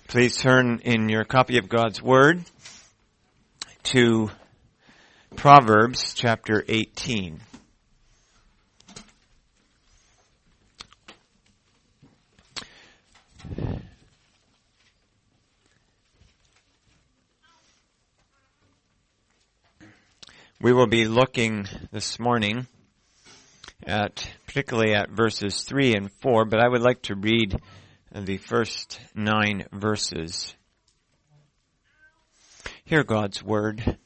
Please turn in your copy of God's Word to Proverbs chapter 18. We will be looking this morning particularly at verses 3 and 4, but I would like to read the first 9 verses. Hear God's word.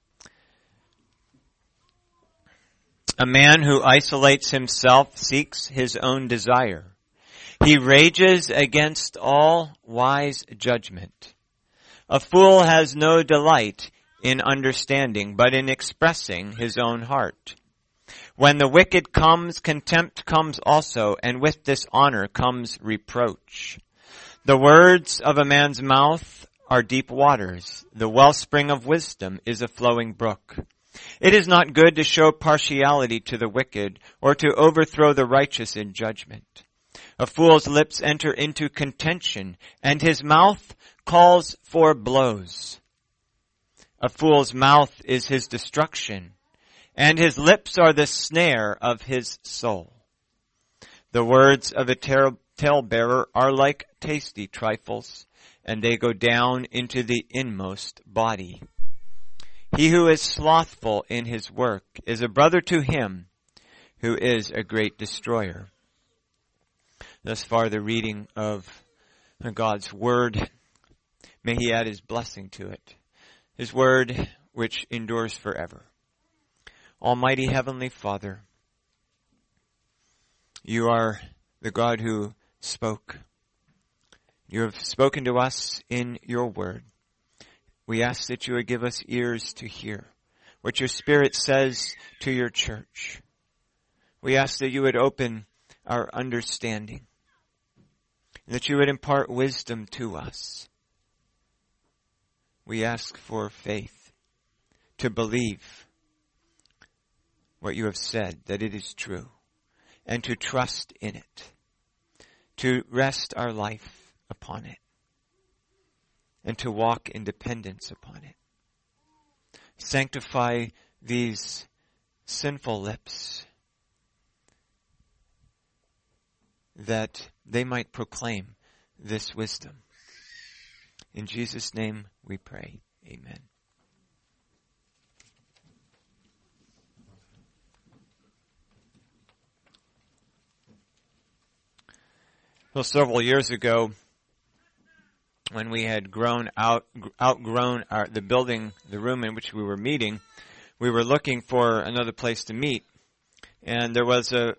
A man who isolates himself seeks his own desire. He rages against all wise judgment. A fool has no delight in understanding, but in expressing his own heart. When the wicked comes, contempt comes also, and with dishonor comes reproach. The words of a man's mouth are deep waters. The wellspring of wisdom is a flowing brook. It is not good to show partiality to the wicked, or to overthrow the righteous in judgment. A fool's lips enter into contention, and his mouth calls for blows. A fool's mouth is his destruction, and his lips are the snare of his soul. The words of a talebearer are like tasty trifles, and they go down into the inmost body. He who is slothful in his work is a brother to him who is a great destroyer. Thus far the reading of God's word. May he add his blessing to it. His word which endures forever. Almighty Heavenly Father, you are the God who spoke. You have spoken to us in your word. We ask that you would give us ears to hear what your Spirit says to your church. We ask that you would open our understanding, and that you would impart wisdom to us. We ask for faith to believe what you have said, that it is true, and to trust in it, to rest our life upon it, and to walk in dependence upon it. Sanctify these sinful lips, that they might proclaim this wisdom. In Jesus' name we pray. Amen. Well, several years ago, when we had outgrown the building, the room in which we were meeting, we were looking for another place to meet, and there was a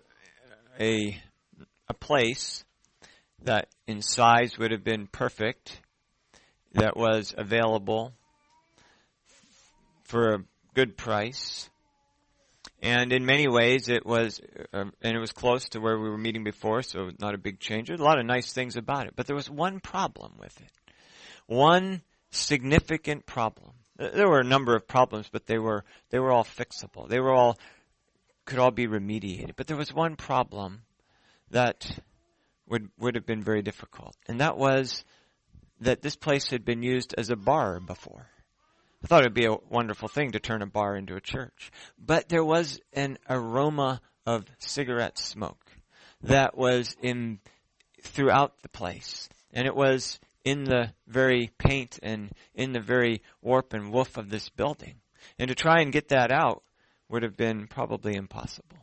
place that in size would have been perfect, that was available for a good price. And in many ways it was close to where we were meeting before, so not a big change. There's a lot of nice things about it. But there was one problem with it. One significant problem. There were a number of problems, but they were all fixable. Could all be remediated. But there was one problem that would have been very difficult. And that was that this place had been used as a bar before. I thought it would be a wonderful thing to turn a bar into a church. But there was an aroma of cigarette smoke that was throughout the place. And it was in the very paint and in the very warp and woof of this building. And to try and get that out would have been probably impossible.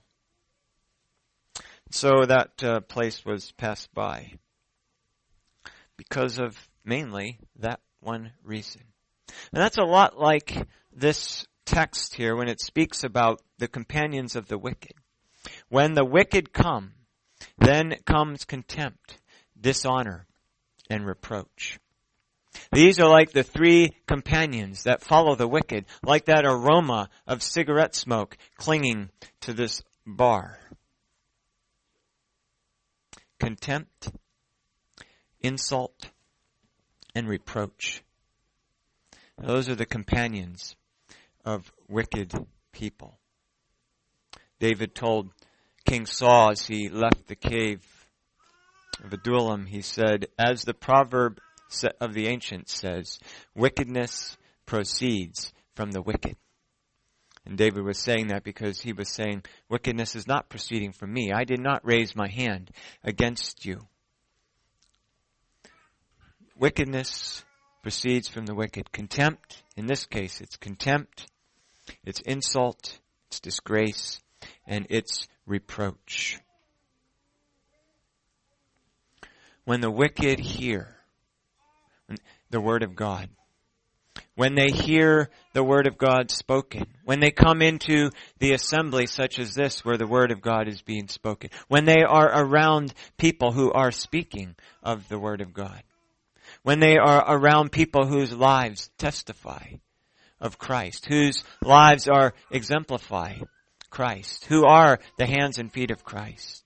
So that place was passed by because of mainly that one reason. And that's a lot like this text here when it speaks about the companions of the wicked. When the wicked come, then comes contempt, dishonor, and reproach. These are like the three companions that follow the wicked, like that aroma of cigarette smoke clinging to this bar. Contempt, insult, and reproach. Those are the companions of wicked people. David told King Saul as he left the cave of Adullam, he said, "As the proverb of the ancients says, wickedness proceeds from the wicked. And David was saying that because he was saying, wickedness is not proceeding from me. I did not raise my hand against you. Wickedness proceeds from the wicked. Contempt, in this case, it's contempt, it's insult, it's disgrace, and it's reproach. When the wicked hear the word of God, when they hear the word of God spoken, when they come into the assembly such as this where the word of God is being spoken, when they are around people who are speaking of the word of God, when they are around people whose lives testify of Christ, whose lives are exemplify Christ, who are the hands and feet of Christ,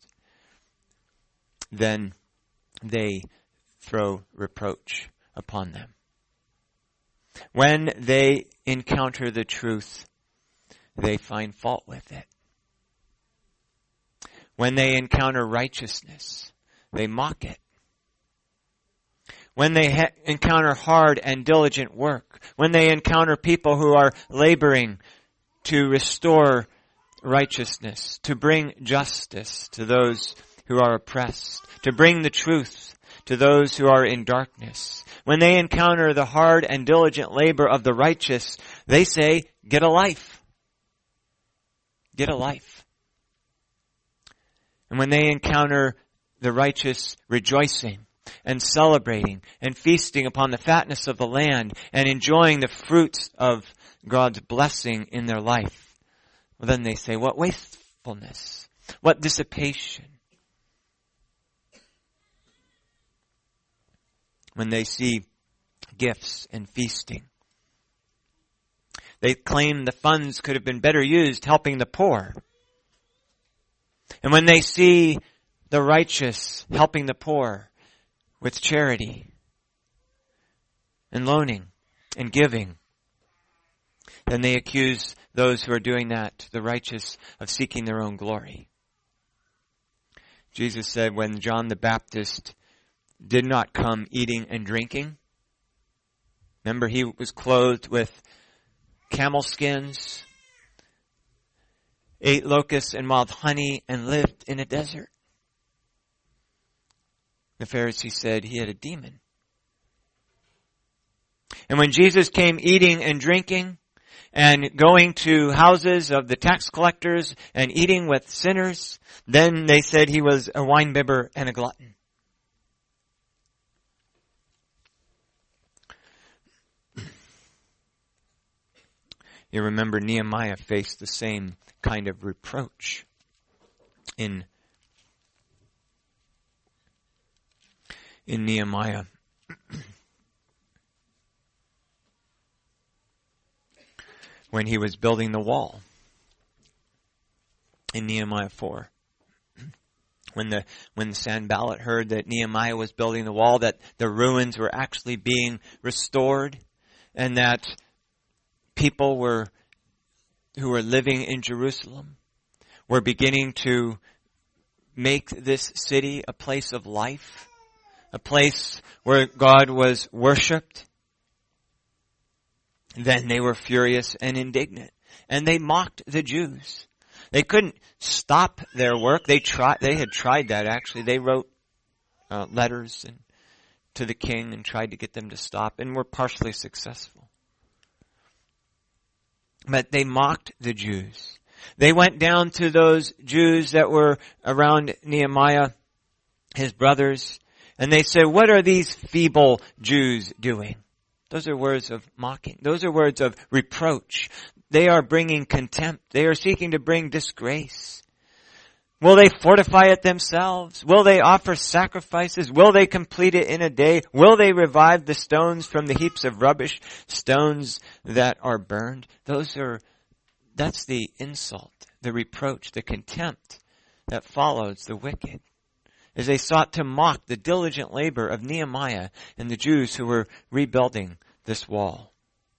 then they throw reproach upon them. When they encounter the truth, they find fault with it. When they encounter righteousness, they mock it. When they encounter hard and diligent work, when they encounter people who are laboring to restore righteousness, to bring justice to those who are oppressed, to bring the truth to those who are in darkness, when they encounter the hard and diligent labor of the righteous, they say, get a life. Get a life. And when they encounter the righteous rejoicing and celebrating and feasting upon the fatness of the land and enjoying the fruits of God's blessing in their life, well, then they say, what wastefulness, what dissipation. When they see gifts and feasting, they claim the funds could have been better used helping the poor. And when they see the righteous helping the poor with charity and loaning and giving, then they accuse those who are doing that, the righteous, of seeking their own glory. Jesus said when John the Baptist did not come eating and drinking, remember he was clothed with camel skins, ate locusts and wild honey, and lived in a desert. The Pharisees said he had a demon. And when Jesus came eating and drinking and going to houses of the tax collectors and eating with sinners, then they said he was a winebibber and a glutton. You remember Nehemiah faced the same kind of reproach in Nehemiah. When he was building the wall in Nehemiah 4. When the Sanballat heard that Nehemiah was building the wall, that the ruins were actually being restored, and that people who were living in Jerusalem were beginning to make this city a place of life, a place where God was worshipped, then they were furious and indignant, and they mocked the Jews. They couldn't stop their work. They had tried that actually. They wrote letters to the king and tried to get them to stop, and were partially successful. But they mocked the Jews. They went down to those Jews that were around Nehemiah, his brothers, and they said, what are these feeble Jews doing? Those are words of mocking. Those are words of reproach. They are bringing contempt. They are seeking to bring disgrace. Will they fortify it themselves? Will they offer sacrifices? Will they complete it in a day? Will they revive the stones from the heaps of rubbish, stones that are burned? That's the insult, the reproach, the contempt that follows the wicked, as they sought to mock the diligent labor of Nehemiah and the Jews who were rebuilding this wall.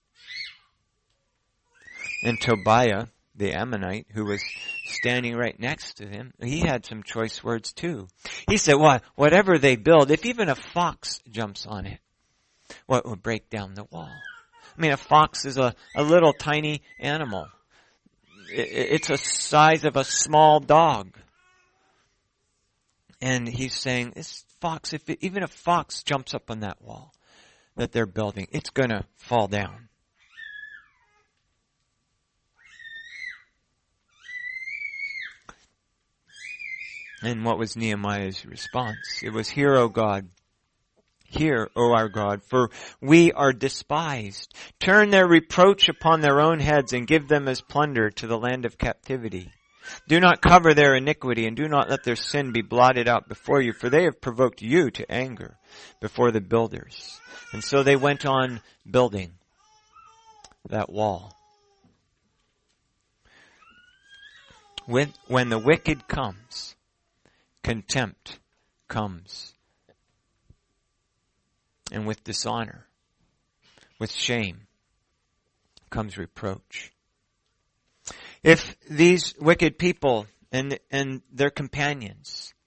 And Tobiah, the Ammonite, who was standing right next to him, he had some choice words too. He said, well, whatever they build, if even a fox jumps on it, what would break down the wall. I mean, a fox is a little tiny animal. It's a size of a small dog. And he's saying, this fox, even a fox jumps up on that wall that they're building, it's going to fall down. And what was Nehemiah's response? It was, hear, O God. Hear, O our God, for we are despised. Turn their reproach upon their own heads and give them as plunder to the land of captivity. Do not cover their iniquity and do not let their sin be blotted out before you, for they have provoked you to anger before the builders. And so they went on building that wall. When the wicked comes, contempt comes. And with dishonor, with shame, comes reproach. If these wicked people and their companions,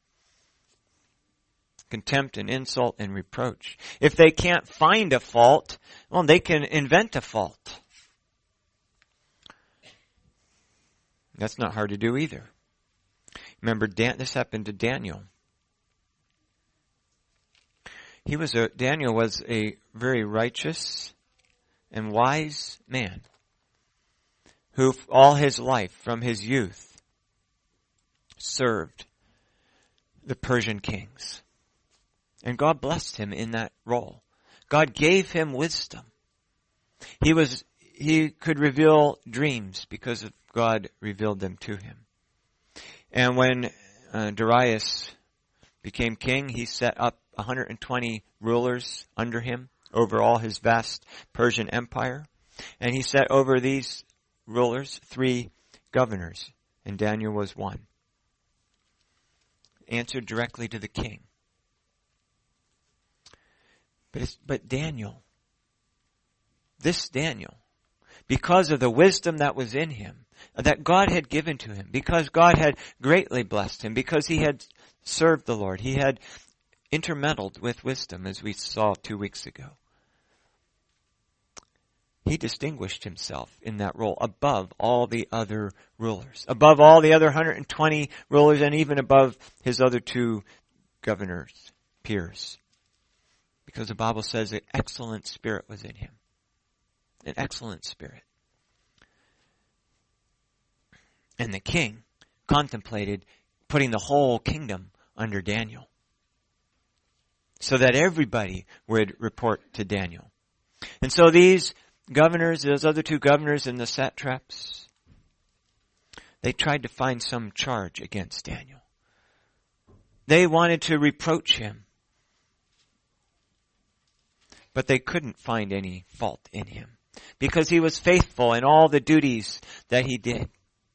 contempt and insult and reproach, if they can't find a fault, well, they can invent a fault. That's not hard to do either. Remember, this happened to Daniel. Daniel was a very righteous and wise man who all his life, from his youth, served the Persian kings. And God blessed him in that role. God gave him wisdom. He could reveal dreams because God revealed them to him. And when Darius became king, he set up 120 rulers under him over all his vast Persian empire. And he set over these rulers 3 governors, and Daniel was one. Answered directly to the king. But Daniel, because of the wisdom that was in him, that God had given to him, because God had greatly blessed him, because he had served the Lord, he had intermeddled with wisdom, as we saw 2 weeks ago. He distinguished himself in that role above all the other rulers, above all the other 120 rulers, and even above his other 2 governors, peers. Because the Bible says an excellent spirit was in him. An excellent spirit. And the king contemplated putting the whole kingdom under Daniel, so that everybody would report to Daniel. And so these governors, those other 2 governors and the satraps, they tried to find some charge against Daniel. They wanted to reproach him, but they couldn't find any fault in him, because he was faithful in all the duties that he did.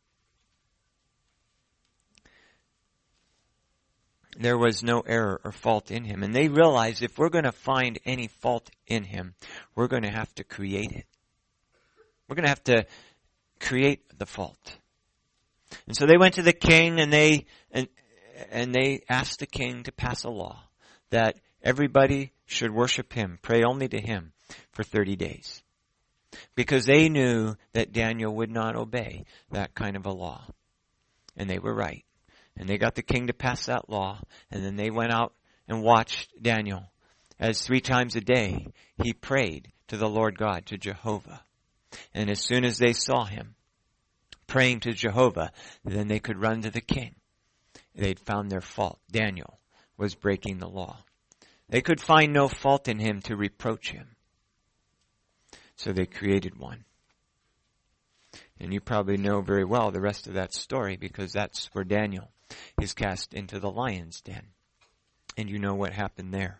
There was no error or fault in him. And they realized if we're going to find any fault in him, we're going to have to create it. We're going to have to create the fault. And so they went to the king and they asked the king to pass a law that everybody should worship him, pray only to him for 30 days. Because they knew that Daniel would not obey that kind of a law. And they were right. And they got the king to pass that law, and then they went out and watched Daniel as 3 times a day he prayed to the Lord God, to Jehovah. And as soon as they saw him praying to Jehovah, then they could run to the king. They'd found their fault. Daniel was breaking the law. They could find no fault in him to reproach him. So they created one. And you probably know very well the rest of that story, because that's where Daniel is cast into the lion's den. And you know what happened there.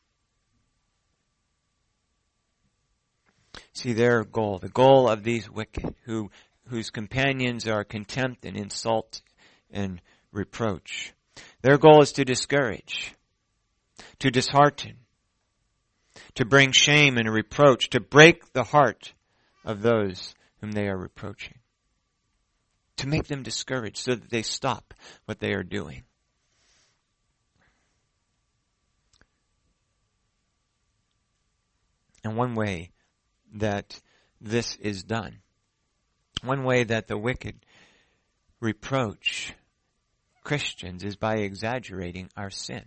See, their goal, the goal of these wicked, whose companions are contempt and insult and reproach, their goal is to discourage, to dishearten, to bring shame and reproach, to break the heart of those whom they are reproaching, to make them discouraged so that they stop what they are doing. And one way that this is done, one way that the wicked reproach Christians is by exaggerating our sin.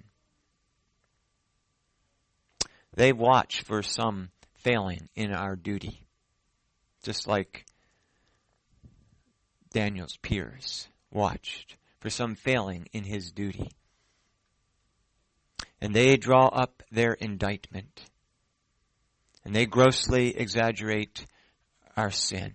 They watch for some failing in our duty, just like Daniel's peers watched for some failing in his duty. And they draw up their indictment, and they grossly exaggerate our sin.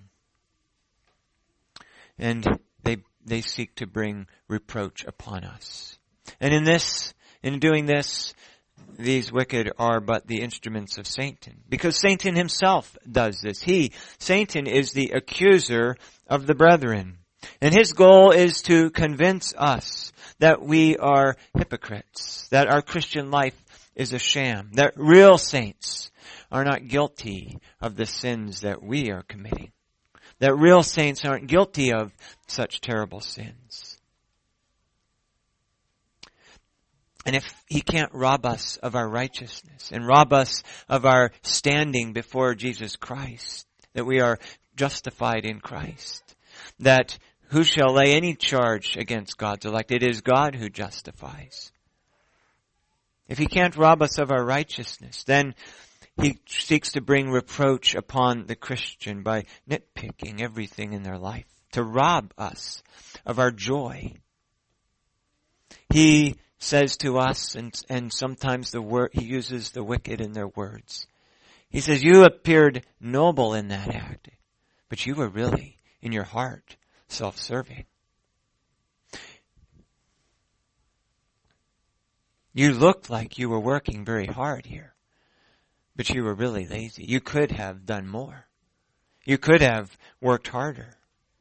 And they seek to bring reproach upon us. And in doing this, these wicked are but the instruments of Satan. Because Satan himself does this. Satan is the accuser of the brethren. And his goal is to convince us that we are hypocrites, that our Christian life is a sham, that real saints are not guilty of the sins that we are committing, that real saints aren't guilty of such terrible sins. And if he can't rob us of our righteousness and rob us of our standing before Jesus Christ, that we are justified in Christ, that who shall lay any charge against God's elect? It is God who justifies. If he can't rob us of our righteousness, then he seeks to bring reproach upon the Christian by nitpicking everything in their life, to rob us of our joy. He says to us, and sometimes he uses the wicked in their words. He says, you appeared noble in that act, but you were really, in your heart, self-serving. You looked like you were working very hard here, but you were really lazy. You could have done more. You could have worked harder.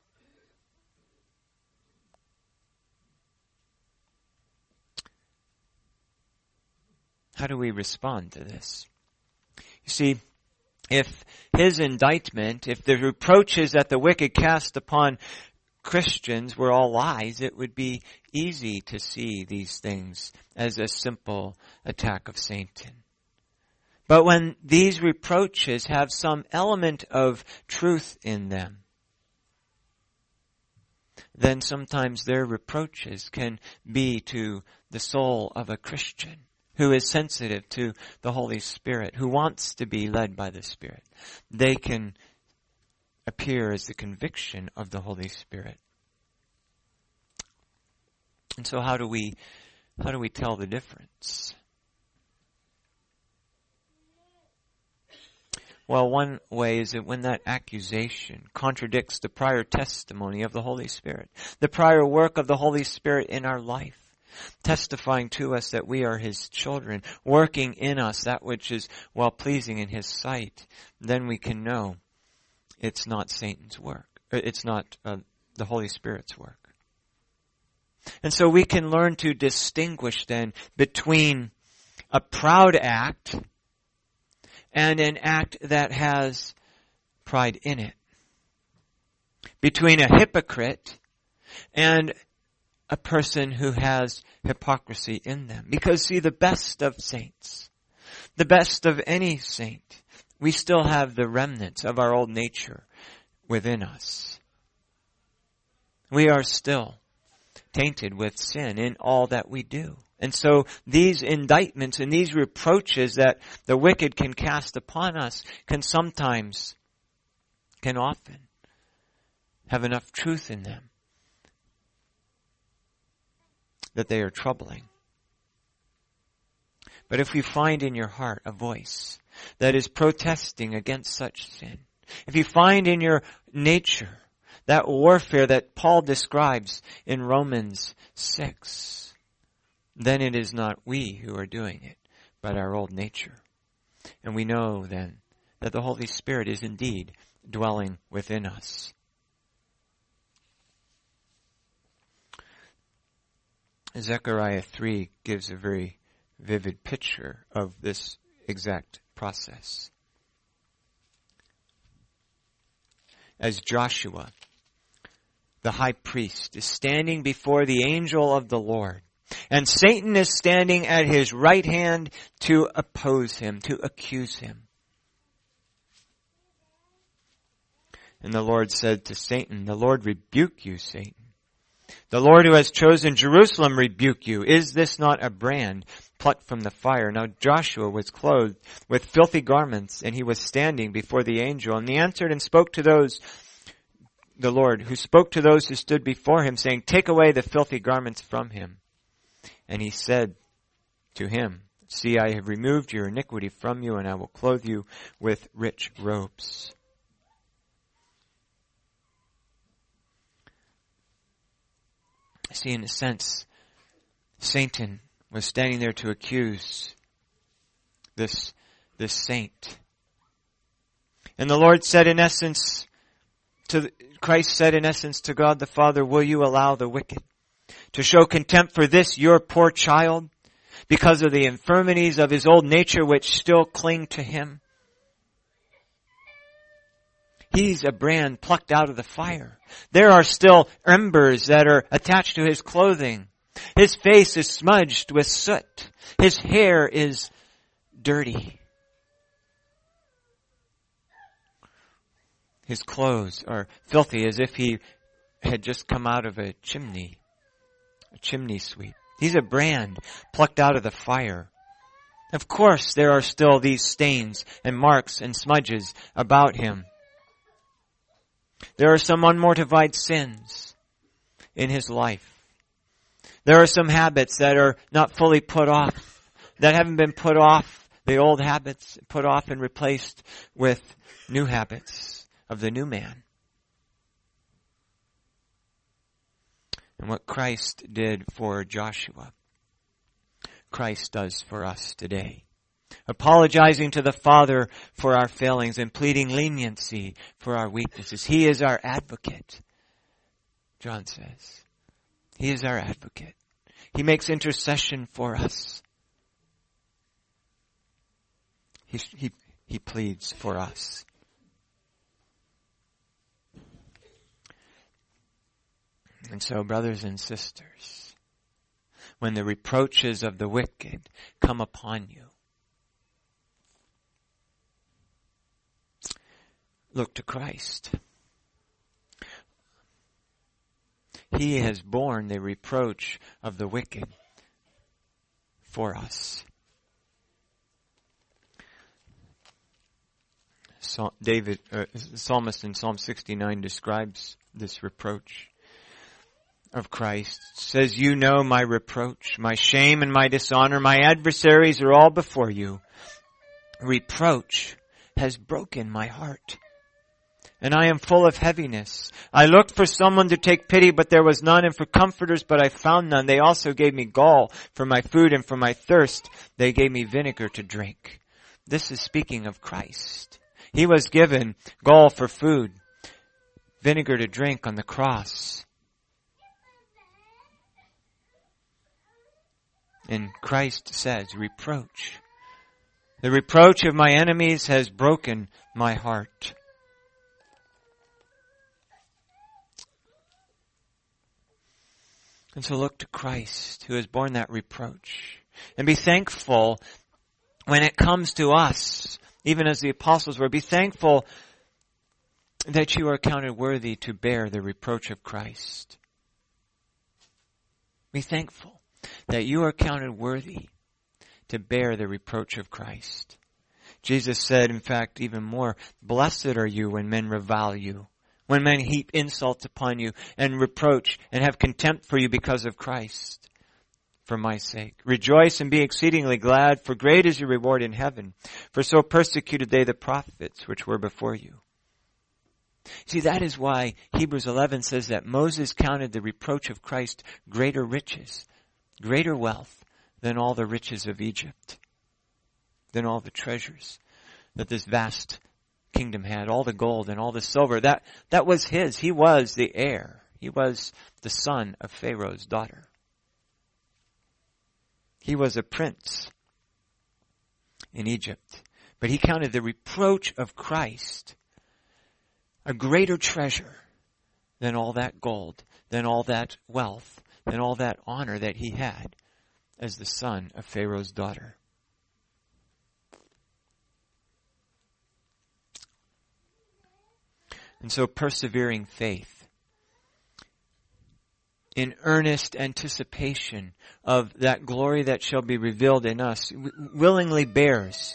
How do we respond to this? You see, if his indictment, if the reproaches that the wicked cast upon Christians were all lies, it would be easy to see these things as a simple attack of Satan. But when these reproaches have some element of truth in them, then sometimes their reproaches can be to the soul of a Christian who is sensitive to the Holy Spirit, who wants to be led by the Spirit. They can appear as the conviction of the Holy Spirit. And so how do we tell the difference? Well, one way is that when that accusation contradicts the prior testimony of the Holy Spirit, the prior work of the Holy Spirit in our life, testifying to us that we are His children, working in us that which is well-pleasing in His sight, then we can know it's not Satan's work. It's not the Holy Spirit's work. And so we can learn to distinguish then between a proud act and an act that has pride in it. Between a hypocrite and a person who has hypocrisy in them. Because see, the best of saints, the best of any saint, we still have the remnants of our old nature within us. We are still tainted with sin in all that we do. And so these indictments and these reproaches that the wicked can cast upon us can often have enough truth in them that they are troubling. But if you find in your heart a voice that is protesting against such sin, if you find in your nature that warfare that Paul describes in Romans 6, then it is not we who are doing it, but our old nature. And we know then that the Holy Spirit is indeed dwelling within us. Zechariah 3 gives a very vivid picture of this exact process. As Joshua, the high priest, is standing before the angel of the Lord, and Satan is standing at his right hand to oppose him, to accuse him. And the Lord said to Satan, the Lord rebuke you, Satan. The Lord who has chosen Jerusalem rebuke you. Is this not a brand plucked from the fire? Now Joshua was clothed with filthy garments, and he was standing before the angel. And he answered and spoke to the Lord, who spoke to those who stood before him, saying, take away the filthy garments from him. And he said to him, see, I have removed your iniquity from you, and I will clothe you with rich robes. See, in a sense, Satan was standing there to accuse this saint. And the Lord said in essence, Christ said in essence to God the Father, will you allow the wicked to show contempt for this, your poor child, because of the infirmities of his old nature which still cling to him? He's a brand plucked out of the fire. There are still embers that are attached to his clothing. His face is smudged with soot. His hair is dirty. His clothes are filthy as if he had just come out of a chimney sweep. He's a brand plucked out of the fire. Of course, there are still these stains and marks and smudges about him. There are some unmortified sins in his life. There are some habits that are not fully put off, that haven't been put off, the old habits put off and replaced with new habits of the new man. And what Christ did for Joshua, Christ does for us today. Apologizing to the Father for our failings and pleading leniency for our weaknesses. He is our advocate, John says. He is our advocate. He makes intercession for us. He pleads for us. And so, brothers and sisters, when the reproaches of the wicked come upon you, look to Christ. He has borne the reproach of the wicked for us. Psalmist in Psalm 69 describes this reproach of Christ. It says, you know my reproach, my shame and my dishonor, my adversaries are all before you. Reproach has broken my heart, and I am full of heaviness. I looked for someone to take pity, but there was none, and for comforters, but I found none. They also gave me gall for my food, and for my thirst they gave me vinegar to drink. This is speaking of Christ. He was given gall for food, vinegar to drink on the cross. And Christ says, reproach. The reproach of my enemies has broken my heart. And so look to Christ, who has borne that reproach. And be thankful when it comes to us, even as the apostles were. Be thankful that you are counted worthy to bear the reproach of Christ. Be thankful that you are counted worthy to bear the reproach of Christ. Jesus said, in fact, even more, blessed are you when men revile you, when men heap insults upon you and reproach and have contempt for you because of Christ, for my sake. Rejoice and be exceedingly glad, for great is your reward in heaven. For so persecuted they the prophets which were before you. See, that is why Hebrews 11 says that Moses counted the reproach of Christ greater riches, greater wealth than all the riches of Egypt, than all the treasures that this vast kingdom had, all the gold and all the silver. That was his. He was the heir. He was the son of Pharaoh's daughter. He was a prince in Egypt. But he counted the reproach of Christ a greater treasure than all that gold, than all that wealth, than all that honor that he had as the son of Pharaoh's daughter. And so persevering faith, in earnest anticipation of that glory that shall be revealed in us, willingly bears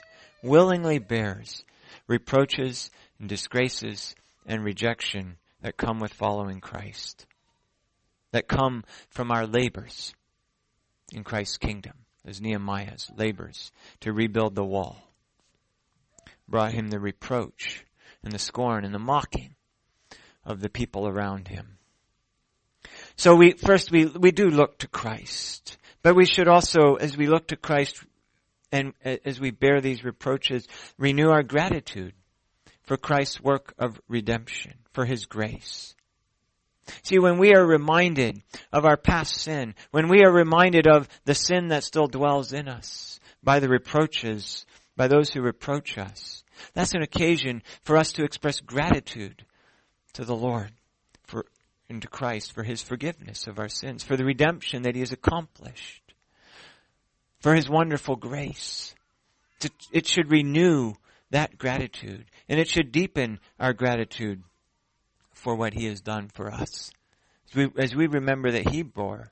reproaches and disgraces and rejection that come with following Christ, that come from our labors in Christ's kingdom, as Nehemiah's labors to rebuild the wall brought him the reproach and the scorn and the mocking of the people around him. So we do look to Christ, but we should also, as we look to Christ and as we bear these reproaches, renew our gratitude for Christ's work of redemption, for His grace. See, when we are reminded of our past sin, when we are reminded of the sin that still dwells in us by the reproaches, by those who reproach us, that's an occasion for us to express gratitude to the Lord and to Christ for His forgiveness of our sins, for the redemption that He has accomplished, for His wonderful grace. It should renew that gratitude, and it should deepen our gratitude for what He has done for us. As we remember that He bore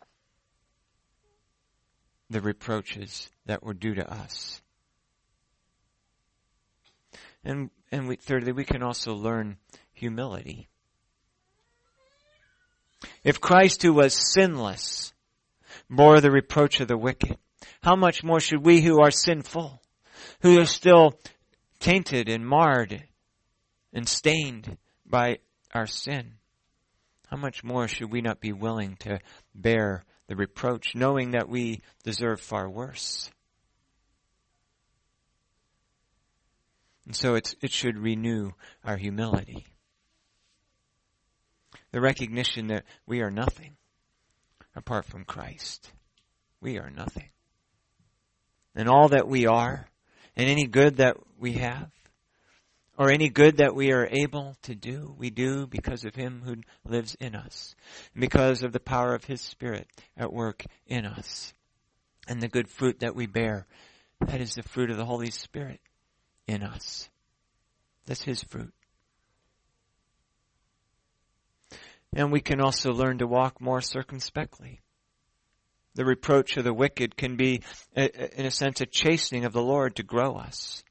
the reproaches that were due to us. And thirdly, we can also learn humility. If Christ, who was sinless, bore the reproach of the wicked, how much more should we who are sinful, who are still tainted and marred and stained by our sin, how much more should we not be willing to bear the reproach, knowing that we deserve far worse? And so it should renew our humility. The recognition that we are nothing apart from Christ. We are nothing. And all that we are, and any good that we have, or any good that we are able to do, we do because of Him who lives in us, and because of the power of His Spirit at work in us. And the good fruit that we bear, that is the fruit of the Holy Spirit in us. That's His fruit. And we can also learn to walk more circumspectly. The reproach of the wicked can be, in a sense, a chastening of the Lord to grow us.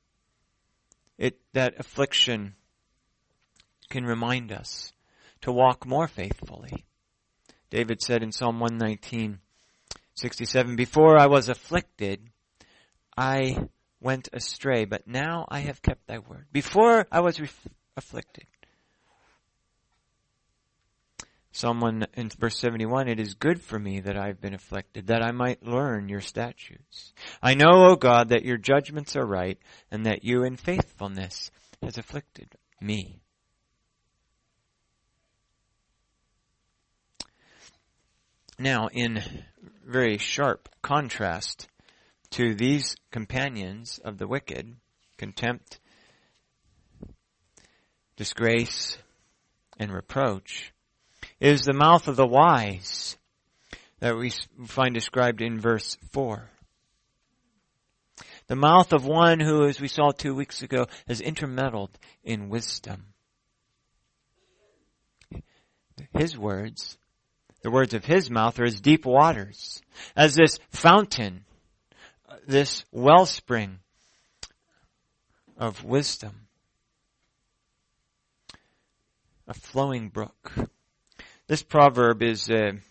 That affliction can remind us to walk more faithfully. David said in Psalm 119:67, "Before I was afflicted, I went astray, but now I have kept thy word." Before I was afflicted. Psalm 1 in verse 71, "It is good for me that I have been afflicted, that I might learn your statutes. I know, O God, that your judgments are right, and that you in faithfulness has afflicted me." Now, in very sharp contrast to these companions of the wicked, contempt, disgrace, and reproach, is the mouth of the wise that we find described in verse 4. The mouth of one who, as we saw 2 weeks ago, has intermeddled in wisdom. His words, the words of his mouth, are as deep waters, as this fountain, this wellspring of wisdom, a flowing brook. This proverb is,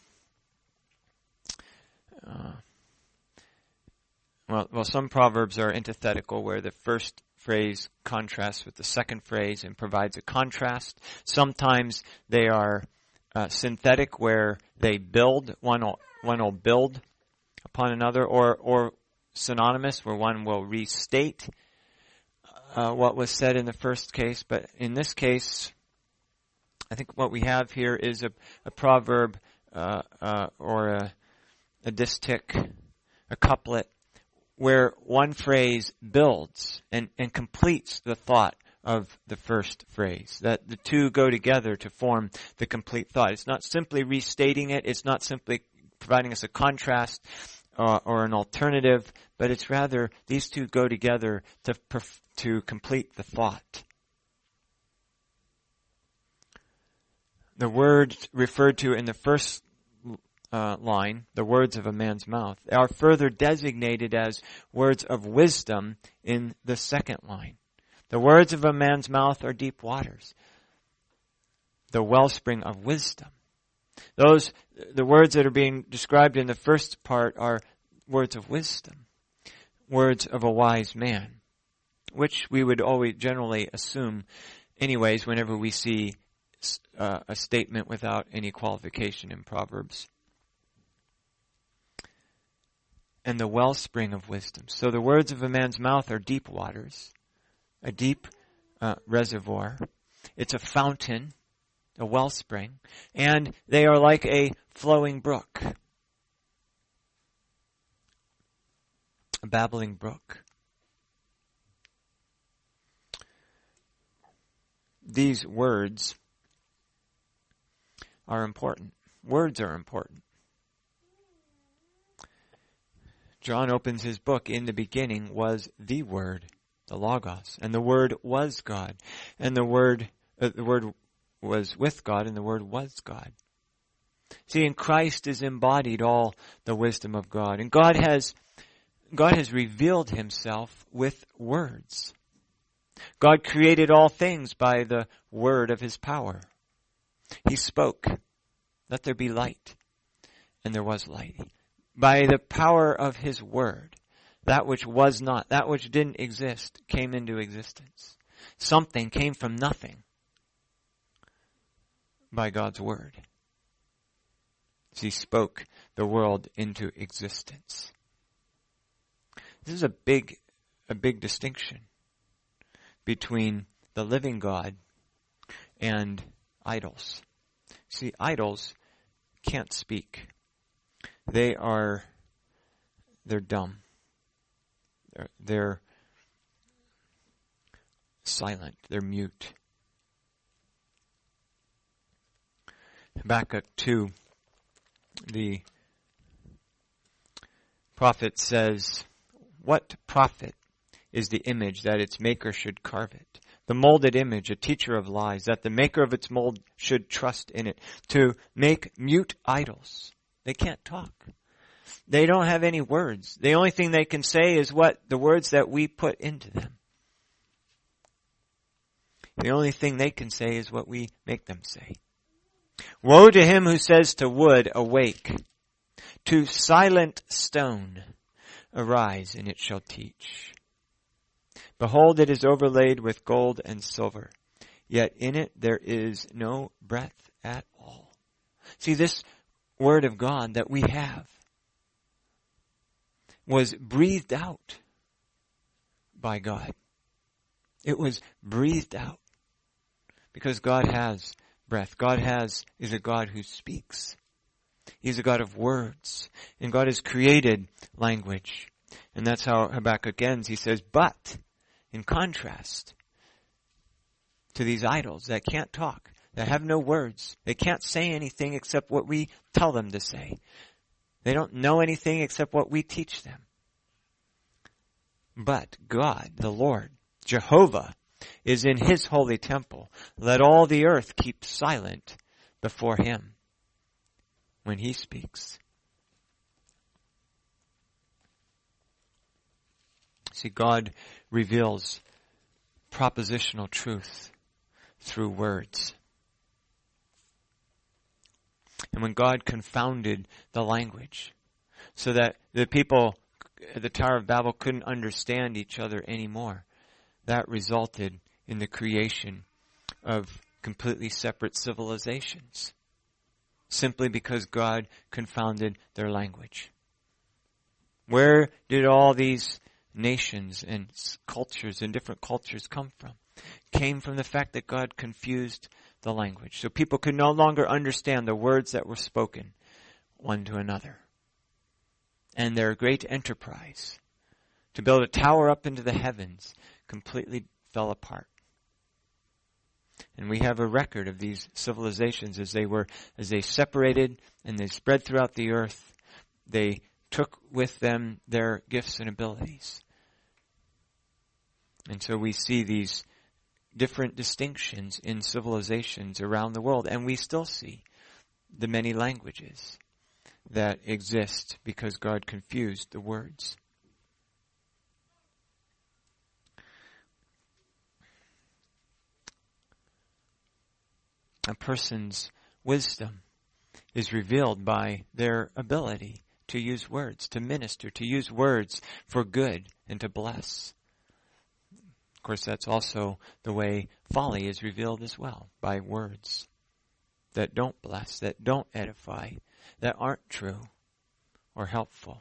some proverbs are antithetical, where the first phrase contrasts with the second phrase and provides a contrast. Sometimes they are synthetic, where they build, one will build upon another, or synonymous, where one will restate what was said in the first case. But in this case, I think what we have here is a proverb or a distich, a couplet, where one phrase builds and completes the thought of the first phrase. That the two go together to form the complete thought. It's not simply restating it. It's not simply providing us a contrast or an alternative, but it's rather these two go together to complete the thought. the words referred to in the first line, the words of a man's mouth, are further designated as words of wisdom in the second line. The words of a man's mouth are deep waters, the wellspring of wisdom. The words that are being described in the first part are words of wisdom, words of a wise man, which we would always generally assume anyways whenever we see a statement without any qualification in Proverbs. And the wellspring of wisdom. So the words of a man's mouth are deep waters, a deep reservoir. It's a fountain, a wellspring, and they are like a flowing brook, a babbling brook. These words are important. Words are important. John opens his book, in the beginning was the Word, the Logos, and the Word was God, and the Word was with God, and the Word was God. See, in Christ is embodied all the wisdom of God, and God has revealed himself with words. God created all things by the word of his power. He spoke, "Let there be light," and there was light. By the power of his word, that which was not, that which didn't exist, came into existence. Something came from nothing by God's word. He spoke the world into existence. This is a big distinction between the living God and idols. See, idols can't speak. They're dumb. They're silent. They're mute. Habakkuk 2, the prophet says, "What profit is the image that its maker should carve it? The molded image, a teacher of lies, that the maker of its mold should trust in it, to make mute idols." They can't talk. They don't have any words. The only thing they can say is the words that we put into them. The only thing they can say is what we make them say. Woe to him who says to wood, "Awake," to silent stone, "Arise, and it shall teach." Behold, it is overlaid with gold and silver, yet in it there is no breath at all. See, this Word of God that we have was breathed out by God. It was breathed out because God has breath. God is a God who speaks. He's a God of words. And God has created language. And that's how Habakkuk ends. He says, "But," in contrast to these idols that can't talk, that have no words, they can't say anything except what we tell them to say. They don't know anything except what we teach them. But God, the Lord, Jehovah, is in his holy temple. Let all the earth keep silent before him when he speaks. See, God reveals propositional truth through words. And when God confounded the language so that the people at the Tower of Babel couldn't understand each other anymore, that resulted in the creation of completely separate civilizations, simply because God confounded their language. Where did all these nations and cultures and different cultures come from? Came from the fact that God confused the language. So people could no longer understand the words that were spoken one to another. And their great enterprise to build a tower up into the heavens completely fell apart. And we have a record of these civilizations as they separated and they spread throughout the earth. They took with them their gifts and abilities. And so we see these different distinctions in civilizations around the world, and we still see the many languages that exist because God confused the words. A person's wisdom is revealed by their ability to use words, to minister, to use words for good and to bless. Of course, that's also the way folly is revealed as well, by words that don't bless, that don't edify, that aren't true or helpful.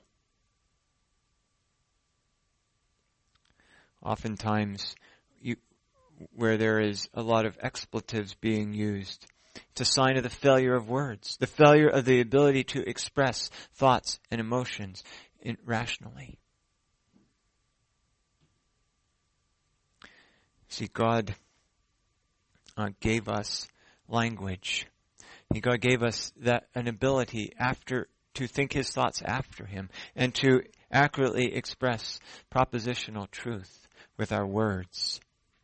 Oftentimes, where there is a lot of expletives being used, it's a sign of the failure of words, the failure of the ability to express thoughts and emotions rationally. See, God gave us language. God gave us an ability to think His thoughts after Him and to accurately express propositional truth with our words.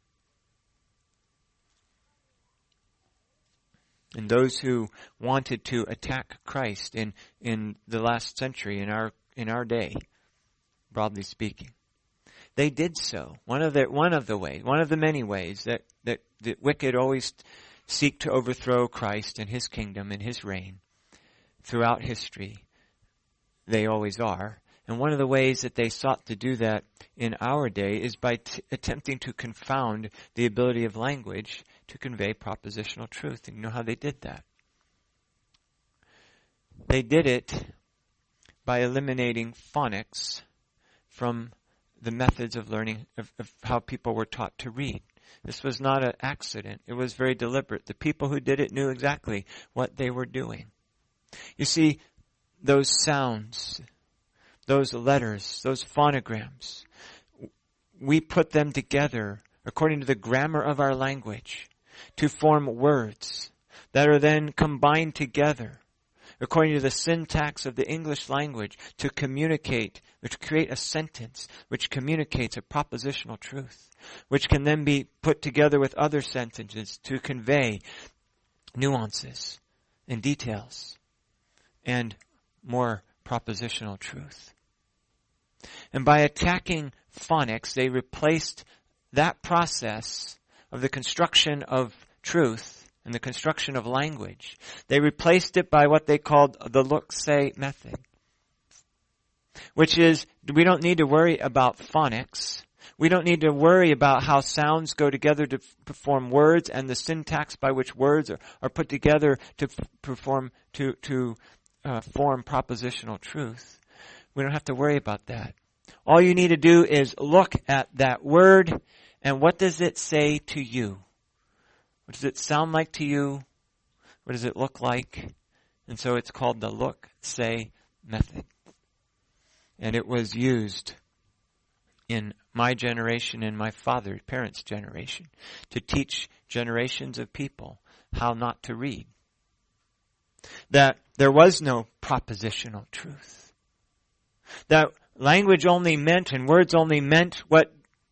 And those who wanted to attack Christ in the last century, in our day, broadly speaking, they did so. One of the many ways that the wicked always seek to overthrow Christ and His kingdom and His reign throughout history. They always are. And one of the ways that they sought to do that in our day is by attempting to confound the ability of language to convey propositional truth. And you know how they did that? They did it by eliminating phonics from the methods of learning, of how people were taught to read. This was not an accident. It was very deliberate. The people who did it knew exactly what they were doing. You see, those sounds, those letters, those phonograms, we put them together according to the grammar of our language to form words that are then combined together according to the syntax of the English language to communicate, or to create a sentence which communicates a propositional truth, which can then be put together with other sentences to convey nuances and details and more propositional truth. And by attacking phonics, they replaced that process of the construction of truth and the construction of language. They replaced it by what they called the look-say method, which is, we don't need to worry about phonics. We don't need to worry about how sounds go together to perform words and the syntax by which words are put together to form propositional truth. We don't have to worry about that. All you need to do is look at that word and what does it say to you? What does it sound like to you? What does it look like? And so it's called the look-say method. And it was used in my generation and my parents' generation to teach generations of people how not to read. That there was no propositional truth. That language only meant and words only meant what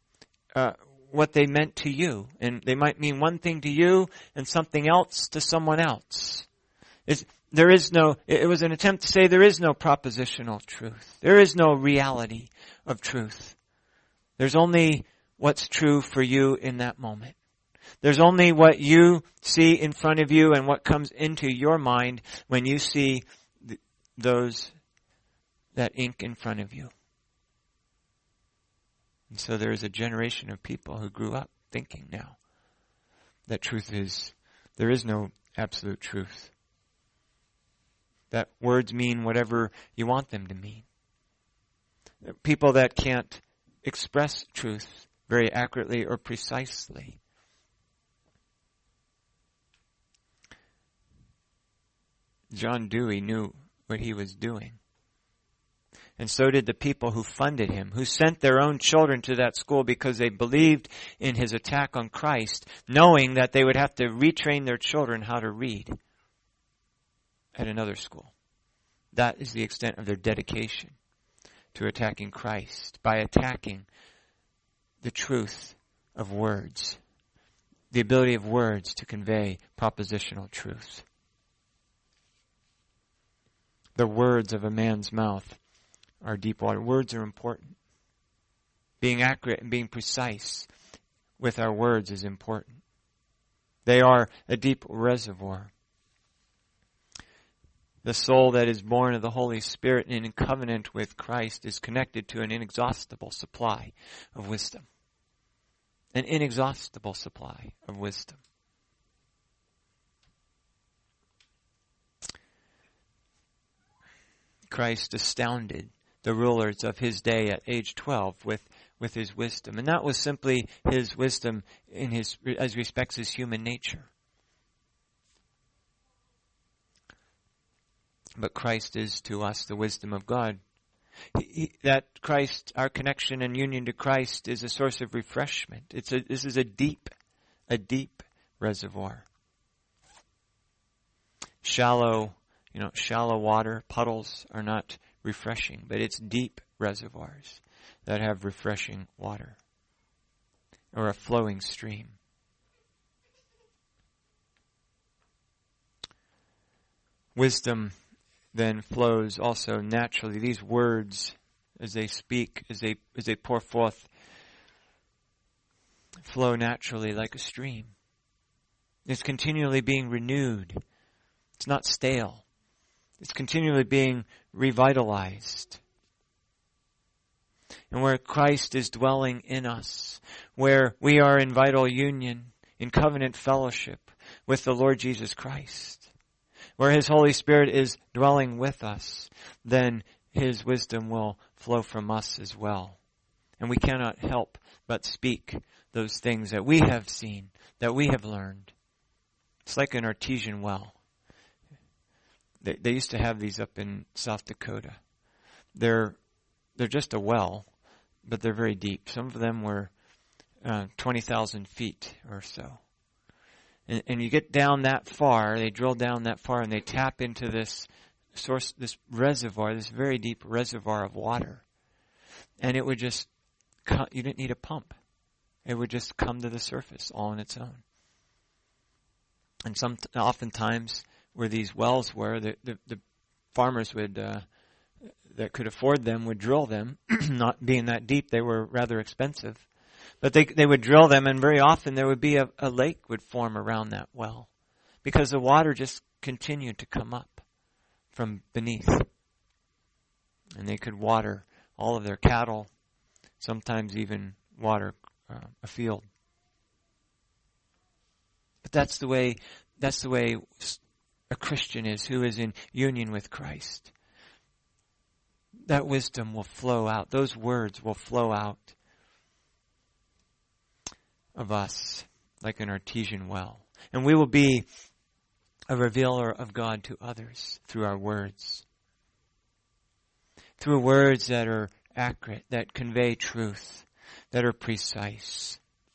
they meant to you. And they might mean one thing to you and something else to someone else. It was an attempt to say there is no propositional truth. There is no reality of truth. There's only what's true for you in that moment. There's only what you see in front of you and what comes into your mind when you see that ink in front of you. And so there is a generation of people who grew up thinking now that there is no absolute truth. That words mean whatever you want them to mean. People that can't express truth very accurately or precisely. John Dewey knew what he was doing. And so did the people who funded him, who sent their own children to that school because they believed in his attack on Christ, knowing that they would have to retrain their children how to read at another school. That is the extent of their dedication to attacking Christ, by attacking the truth of words the ability of words to convey propositional truth. The words of a man's mouth are deep water. Words are important. Being accurate and being precise with our words is important. They are a deep reservoir. The soul that is born of the Holy Spirit and in covenant with Christ is connected to an inexhaustible supply of wisdom. An inexhaustible supply of wisdom. Christ astounded the rulers of his day at age 12 with his wisdom. And that was simply his wisdom as respects his human nature. But Christ is to us the wisdom of God. That Christ, our connection and union to Christ, is a source of refreshment. This is a deep reservoir. Shallow water, puddles are not refreshing, but it's deep reservoirs that have refreshing water, or a flowing stream. Wisdom then flows also naturally. These words, as they speak, as they pour forth, flow naturally like a stream. It's continually being renewed. It's not stale. It's continually being revitalized. And where Christ is dwelling in us, where we are in vital union, in covenant fellowship with the Lord Jesus Christ, where His Holy Spirit is dwelling with us, then His wisdom will flow from us as well. And we cannot help but speak those things that we have seen, that we have learned. It's like an artesian well. They used to have these up in South Dakota. They're just a well, but they're very deep. Some of them were 20,000 feet or so. And you get down that far, they drill down that far, and they tap into this source, this reservoir, this very deep reservoir of water. And it would just, you didn't need a pump. It would just come to the surface all on its own. And oftentimes, where these wells were, the farmers would, that could afford them, would drill them. Not being that deep, they were rather expensive. But they would drill them, and very often there would be a lake would form around that well, because the water just continued to come up from beneath. And they could water all of their cattle, sometimes even water a field. But that's the way a Christian is, who is in union with Christ. That wisdom will flow out. Those words will flow out of us like an artesian well. And we will be a revealer of God to others through our words. Through words that are accurate, that convey truth, that are precise.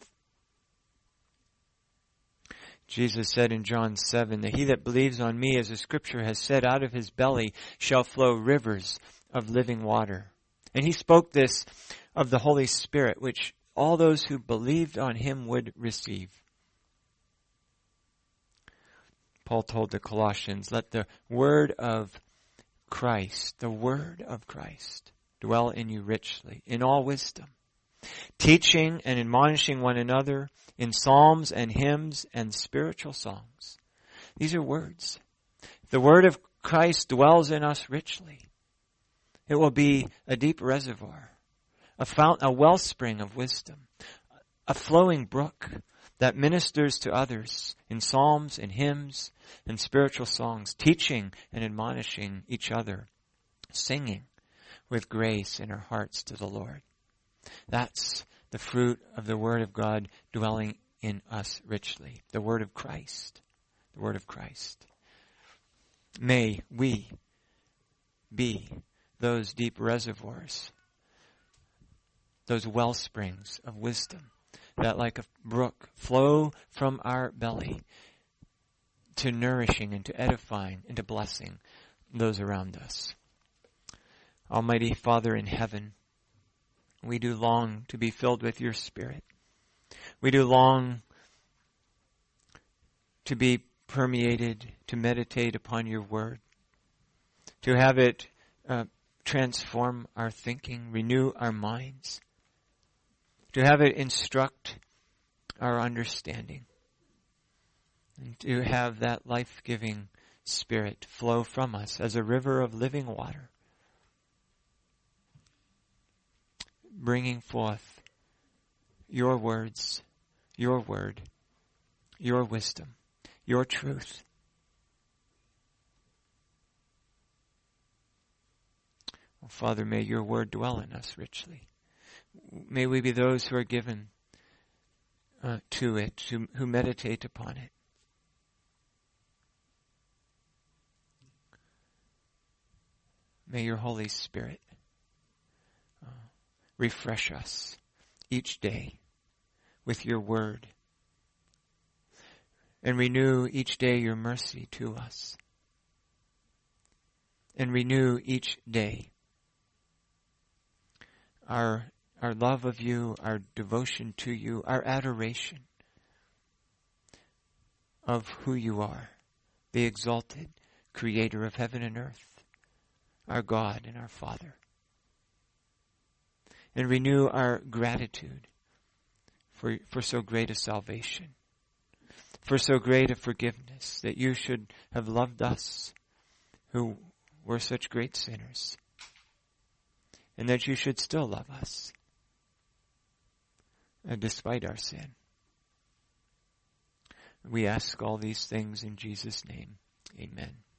Jesus said in John 7 that he that believes on me, as the scripture has said, out of his belly shall flow rivers of living water. And he spoke this of the Holy Spirit, which all those who believed on him would receive. Paul told the Colossians, let the word of Christ, dwell in you richly, in all wisdom, teaching and admonishing one another in psalms and hymns and spiritual songs. These are words. The word of Christ dwells in us richly. It will be a deep reservoir, a fountain, a wellspring of wisdom, a flowing brook that ministers to others in psalms and hymns and spiritual songs, teaching and admonishing each other, singing with grace in our hearts to the Lord. That's the fruit of the Word of God dwelling in us richly. The Word of Christ. The Word of Christ. May we be those deep reservoirs, those well springs of wisdom that like a brook flow from our belly to nourishing and to edifying and to blessing those around us. Almighty Father in heaven, we do long to be filled with your Spirit. We do long to be permeated, to meditate upon your word, to have it transform our thinking, renew our minds, to have it instruct our understanding, and to have that life-giving Spirit flow from us as a river of living water, bringing forth your words, your word, your wisdom, your truth. Oh, Father, may your word dwell in us richly. May we be those who are given to it, who meditate upon it. May your Holy Spirit refresh us each day with your word, and renew each day your mercy to us, and renew each day our love of you, our devotion to you, our adoration of who you are, the exalted creator of heaven and earth, our God and our Father. And renew our gratitude for so great a salvation, for so great a forgiveness, that you should have loved us who were such great sinners, and that you should still love us despite our sin. We ask all these things in Jesus' name. Amen.